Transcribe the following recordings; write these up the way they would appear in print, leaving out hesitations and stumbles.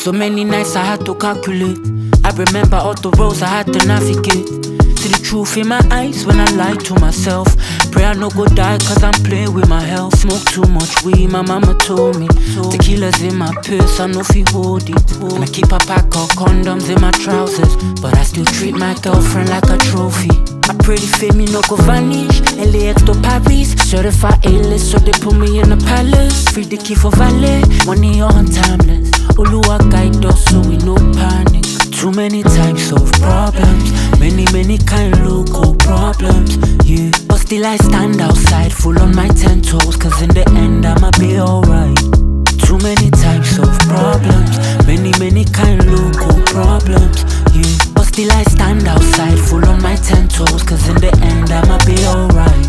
So many nights I had to calculate. I remember all the roads I had to navigate. See the truth in my eyes when I lie to myself. Pray I no go die cause I'm playing with my health. Smoke too much weed, my mama told me. Tequila's in my purse, I know if you hold it. And I keep a pack of condoms in my trousers, but I still treat my girlfriend like a trophy. I pray the fame no go vanish. LAX to Paris, certified A-list, so they put me in the palace. Free the key for valet, money on timeless. Oluwa guide us so we no panic. Too many types of problems, many kind local problems, yeah. But still I stand outside, full on my 10 toes, cause in the end I'ma be alright. Too many types of problems, many kind local problems, yeah. But still I stand outside, full on my 10 toes, cause in the end I'ma be alright.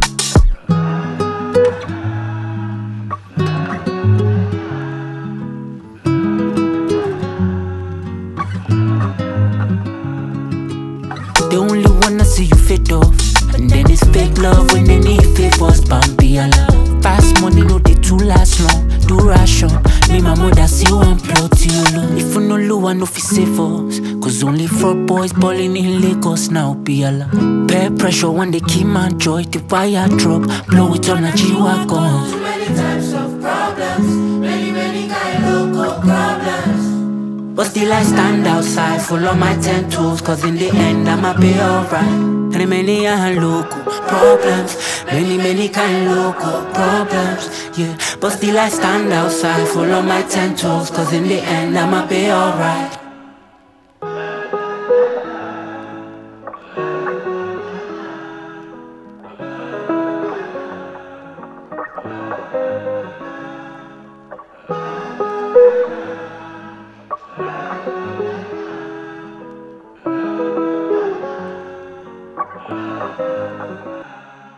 They only wanna see you fit off, and then it's fake love when they need favors. Bambi love, fast money no they too last long. Do ration, me my mother see one plot you alone. If you no low, I no fi save us, cause only 4 boys balling in Lagos now. Be Allah, peer pressure when they keep my joy. The wire drop, blow it on a G-Wagon. Too many types of problems, many kind of local problems. But still I stand outside, full on my 10 toes, cause in the end I'ma be alright. And many local problems, many kind of local problems, yeah. But still I stand outside, full on my 10 toes, cause in the end I'ma be alright.